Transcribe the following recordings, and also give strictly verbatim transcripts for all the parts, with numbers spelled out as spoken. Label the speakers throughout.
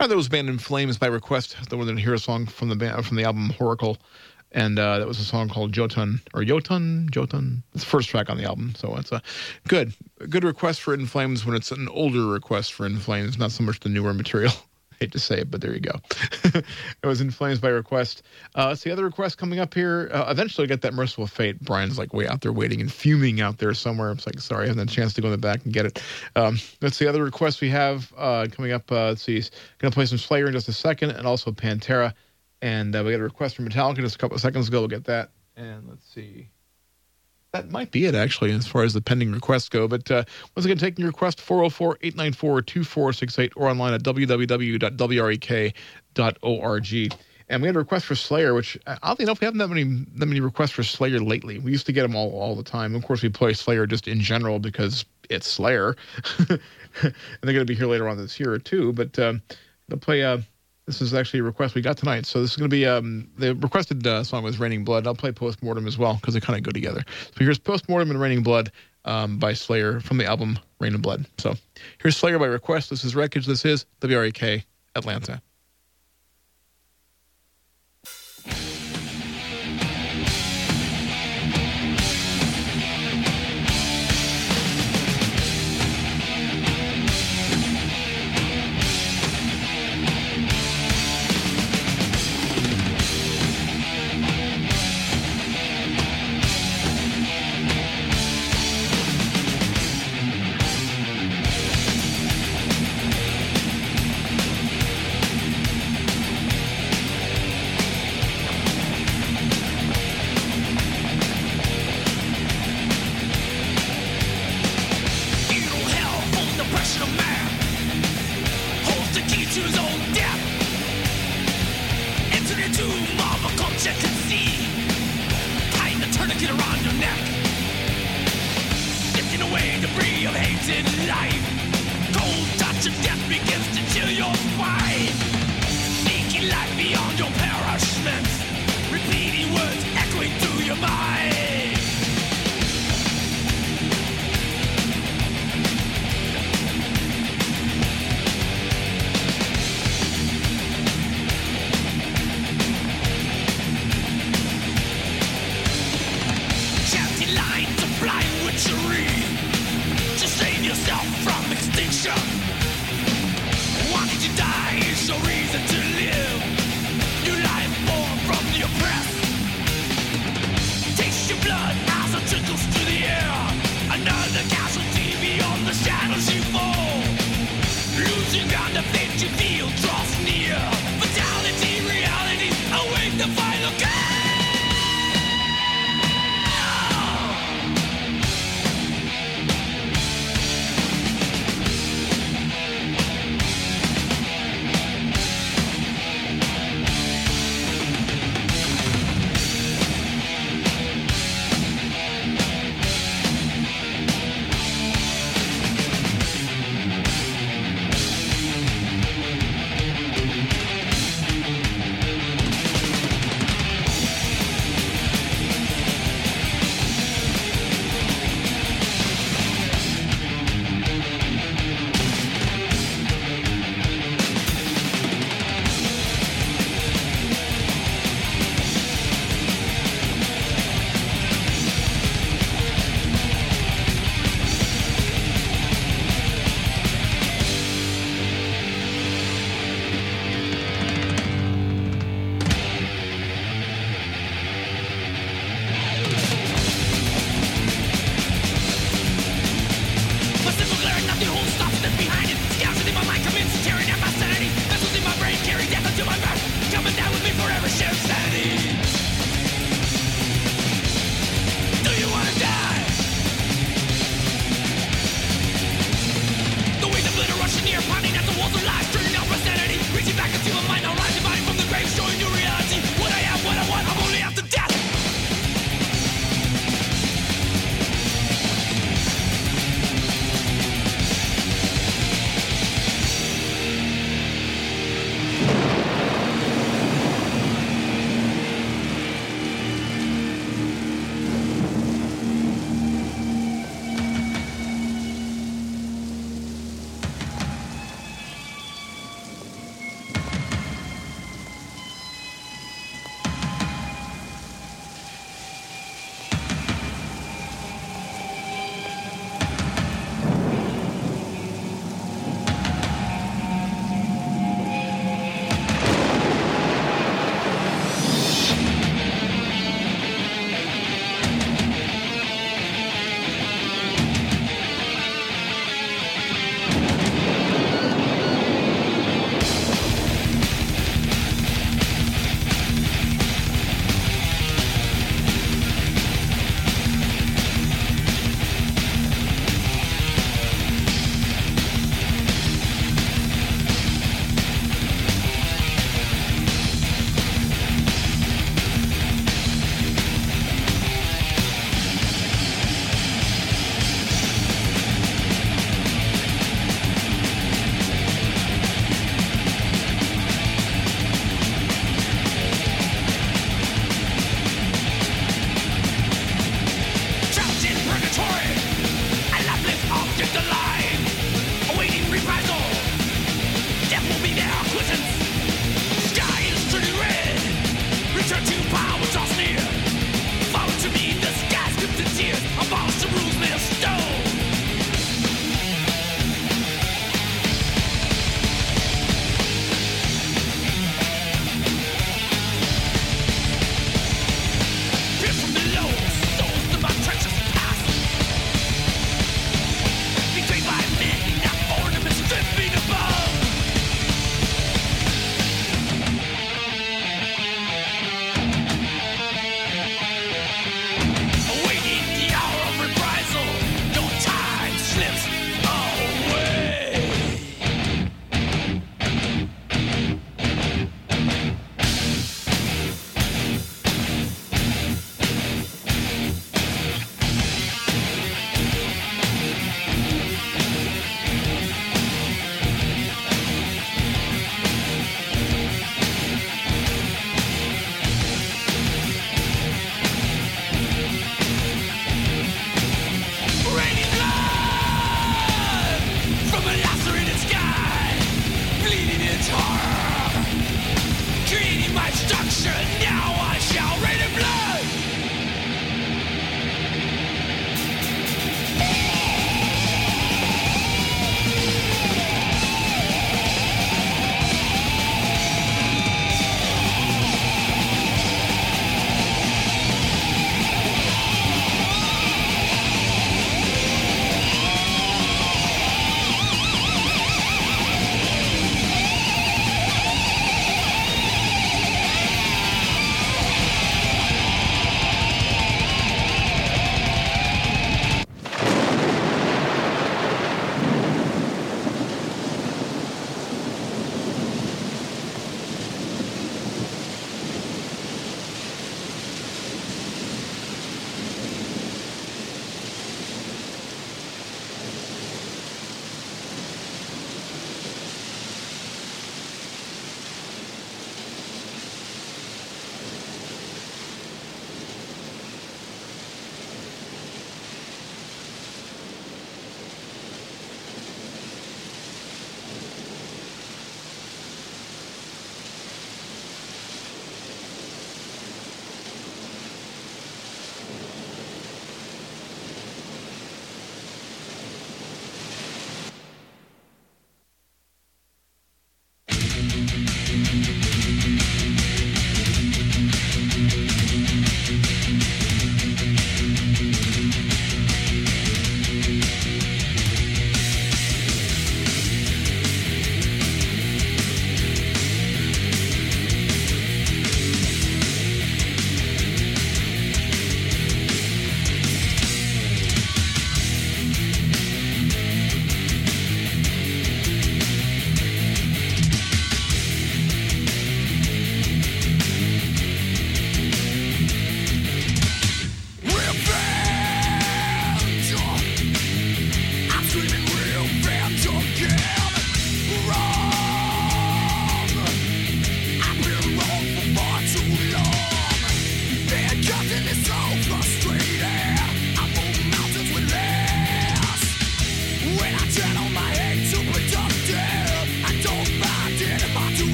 Speaker 1: Uh, that was band In Flames by request. The one that hear a song from the band from the album Horacle, and uh, that was a song called Jotun or Jotun Jotun. It's the first track on the album, so it's a good good request for In Flames when it's an older request for In Flames, not so much the newer material. Hate to say it, but there you go. It was In Flames by request. Uh, let's see, other requests coming up here. Uh, eventually, I get that Merciful Fate. Brian's like way out there waiting and fuming out there somewhere. I'm like, sorry, I haven't had a chance to go in the back and get it. Um, let's see, other requests we have uh, coming up. Uh, let's see, going to play some Slayer in just a second, and also Pantera. And uh, we got a request from Metallica just a couple of seconds ago. We'll get that. And let's see. That might be it, actually, as far as the pending requests go. But uh, once again, taking your request, four oh four, eight nine four, two four six eight, or online at w w w dot w r e k dot org. And we had a request for Slayer, which, oddly enough, we haven't that many that many requests for Slayer lately. We used to get them all, all the time. Of course, we play Slayer just in general because it's Slayer. And they're going to be here later on this year, too. But um, they'll play... Uh, This is actually a request we got tonight. So this is going to be, um, the requested uh, song was Raining Blood. I'll play Postmortem as well because they kind of go together. So here's Postmortem and Raining Blood um, by Slayer from the album Rain and Blood. So here's Slayer by request. This is Wreckage. This is W R E K Atlanta.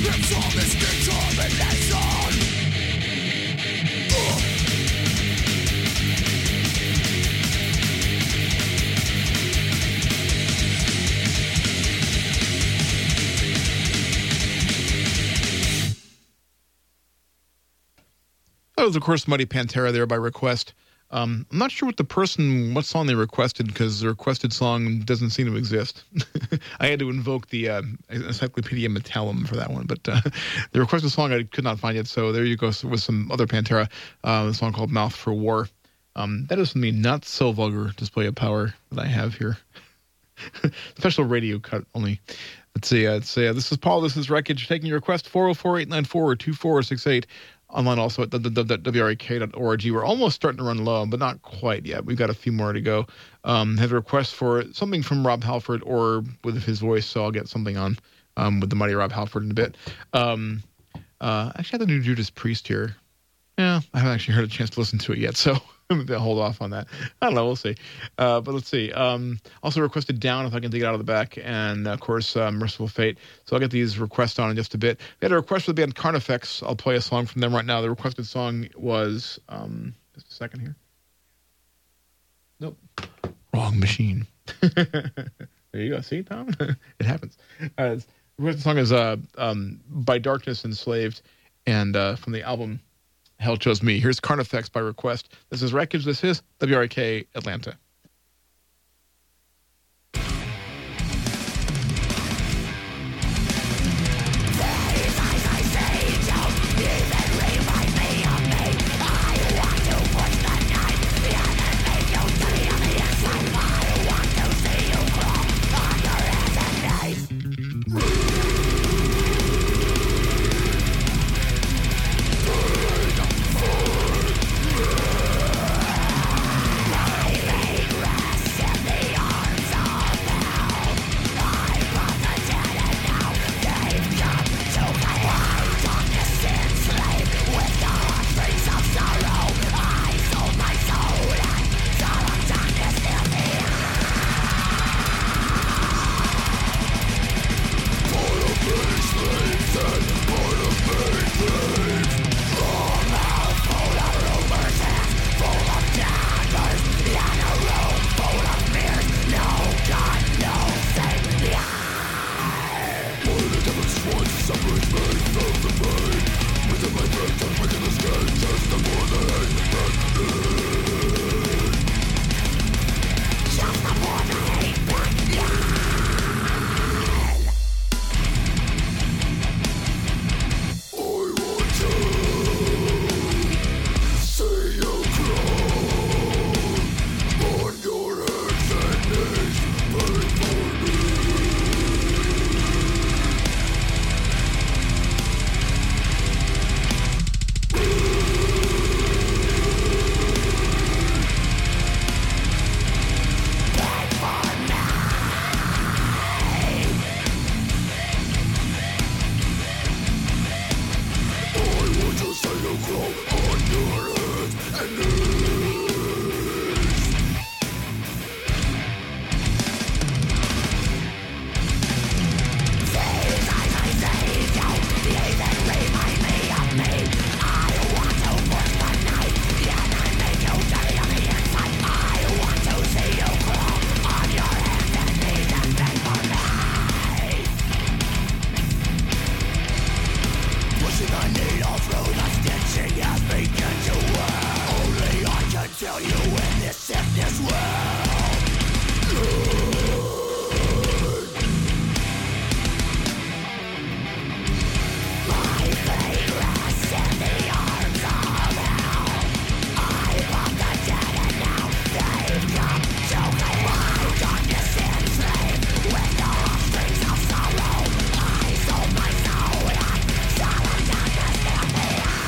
Speaker 1: That was, of course, Muddy Pantera there by request. Um, I'm not sure what the person, what song they requested, because the requested song doesn't seem to exist. I had to invoke the uh, Encyclopedia Metallum for that one, but uh, the requested song I could not find it, so there you go with some other Pantera, uh, a song called Mouth for War. Um, that is from the not so vulgar display of power that I have here. Special radio cut only. Let's see, uh, let's see uh, this is Paul, this is Wreckage, taking your request, four oh four, eight nine four, two four six eight. Online also at w r a k dot org. We're almost starting to run low, but not quite yet. We've got a few more to go. Um, have a request for something from Rob Halford or with his voice, so I'll get something on um, with the mighty Rob Halford in a bit. Um, uh, actually, I have the new Judas Priest here. Yeah, I haven't actually heard a chance to listen to it yet, so I'm going to hold off on that. I don't know, we'll see. Uh, but let's see. Um, also requested Down, if I can dig it out of the back, and, of course, uh, Merciful Fate. So I'll get these requests on in just a bit. We had a request for the band Carnifex. I'll play a song from them right now. The requested song was, um, just a second here. Nope. Wrong machine. There you go. See, Tom? It happens. Uh, the requested song is uh, um, By Darkness Enslaved, and uh, from the album Hell Chose Me. Here's Carnifex by request. This is Wreckage. This is W R K Atlanta.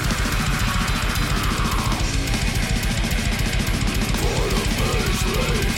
Speaker 2: Slave.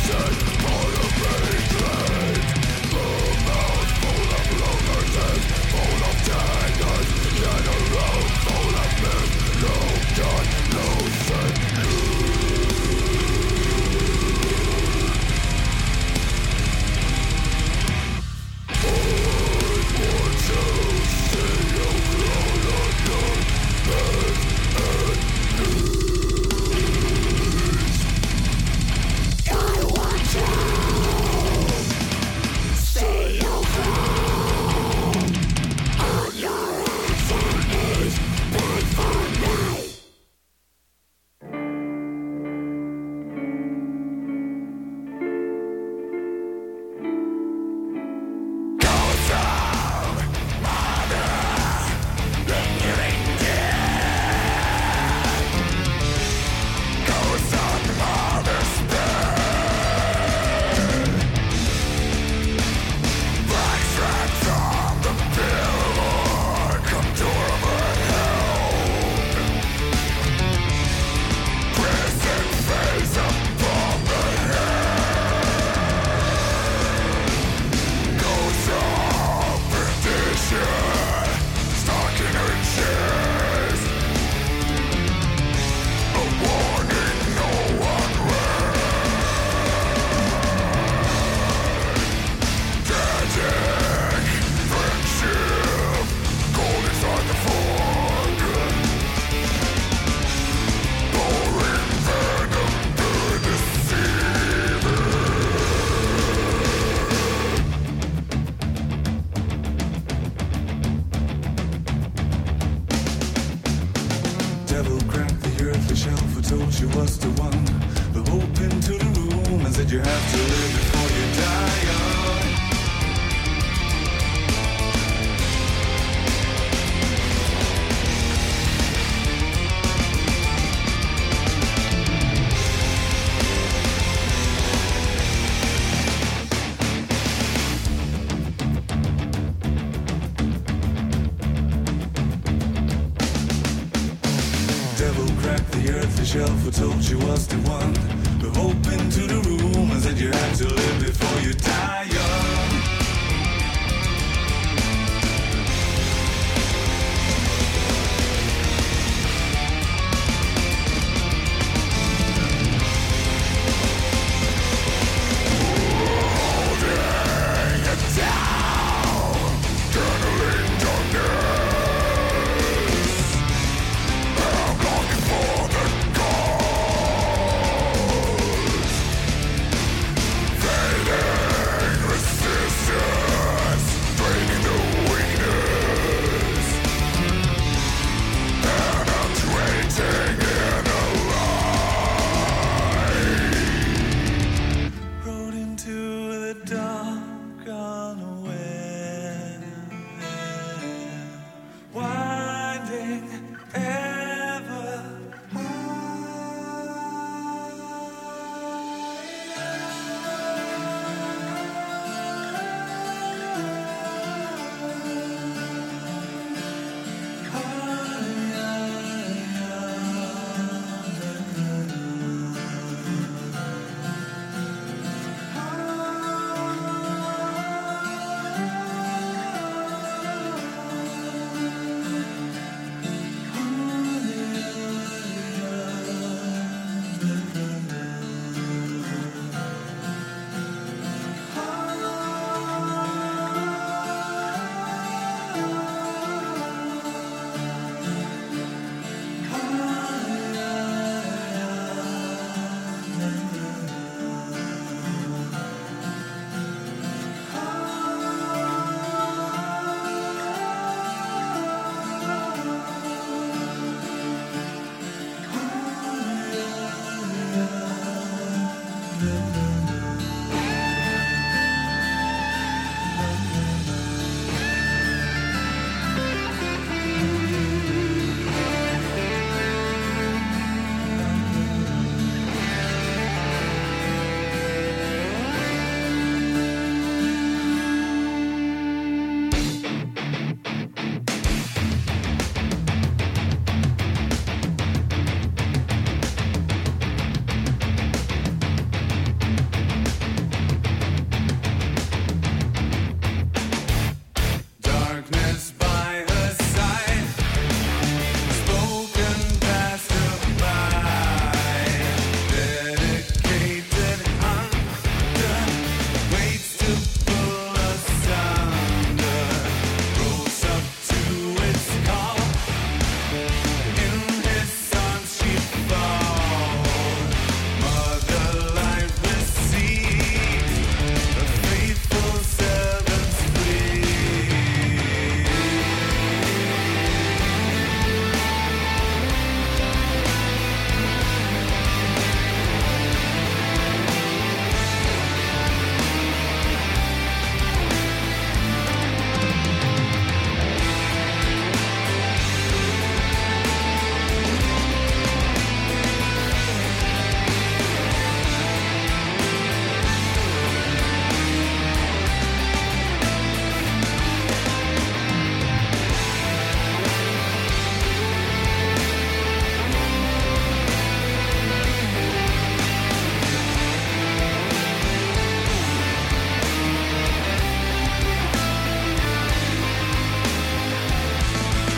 Speaker 2: was the one. The hope into the room and said you have to live before you die young. The earthly shelf who told you was the one. The hope into the room and said you had to live before you die young.